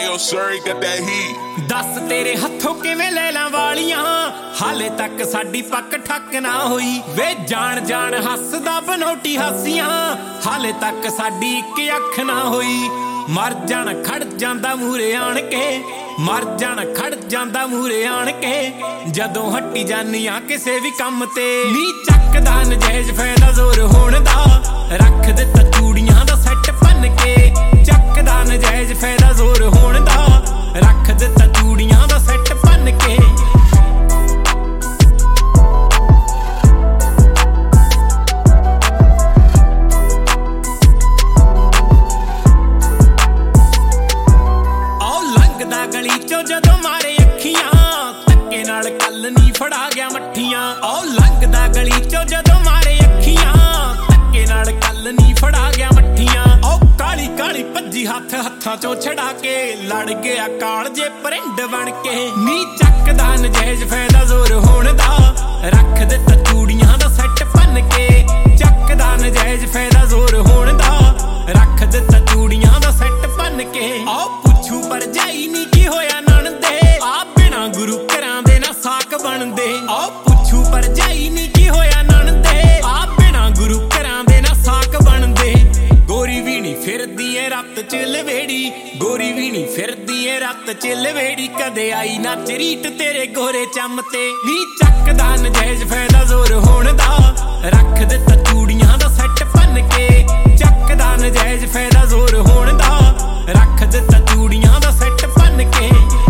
yo, Surrey got that heat। दस तेरे हथों किवें लैलां वालियां हाले तक साडी पक ठक ना होई वे जान जान हसदा बनौटी हासियां हाले तक साडी इक अख ना होई मर जाण खड़ जांदा मूरे आण के मर जाण खड़ जांदा मूरे आण के जदों हट्टी जानियां किसे भी काम ते नी चकदा नजायज फायदा जोर होण दा रख दित्ता चूड़ियां दा सैट भन के चकदा नजायज फायदा जोर होण दा रख दित्ता चूड़ियां दा सैट भन के गली चो जदों मारे अखियां धक्के नाल कल नी फड़ा गया मट्ठियां ओ लंघदा गली चो जदों मारे अखियां धक्के नाल कल नी फड़ा गया मट्ठियां ओ काली काली भज्जी हथ हत्थां चों छड़ा के लड़ गया काल जे परिंड बन के नी चकदा नजायज फायदा जोर होण दा रख दित्ता चूड़ियां दा सैट भन के चकदा नजायज फायदा जोर होण दा रख दित्ता चूड़ियां दा सैट भन के ओ पुछू पर जाई नी की होया नणदे आ बिना गुरु घरां दे ना साक बनदे ओ पुछू पर जाई नी की होया नणदे आ बिना गुरु घरां दे ना साक बनदे गोरी भी नी फिरदी ए रत च लवेड़ी गोरी भी नी फिरदी ए रत च लवेड़ी कदे आई ना चरीट तेरे गोरे चम ते नी चकदा नजायज फायदा जोर होण दा रख दित्ता चूड़ियां दा सैट भन के चकदा नजायज फायदा जोर होण दा रख दित्ता चूड़ियां दा सैट भन के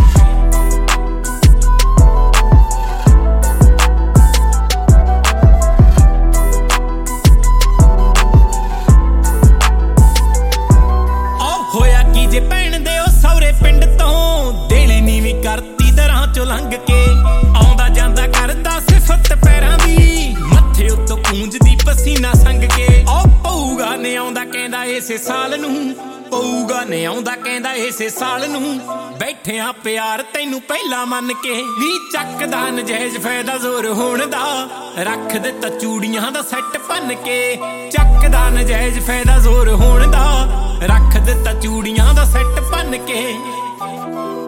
होया की जे भैन दे ओ सौरे पिंड तों देली नीवी करती दरां चों लंघ के आउंदा जांदा करदा सिफत पैरां दी मत्थे उत्तों पूंजदी पसीना संग के ओ पऊगा ने आउंदा कहंदा इसे साल नूं पऊगा ने आउंदा कहंदा इसे साल नूं बैठिया प्यार तैनूं पहला मन के नी चकदा नजायज फायदा जोर होण दा रख दित्ता चूड़ियां दा सैट भन के चकदा नजायज फायदा जोर होण दा रख दित्ता चूड़ियां दा सैट भन के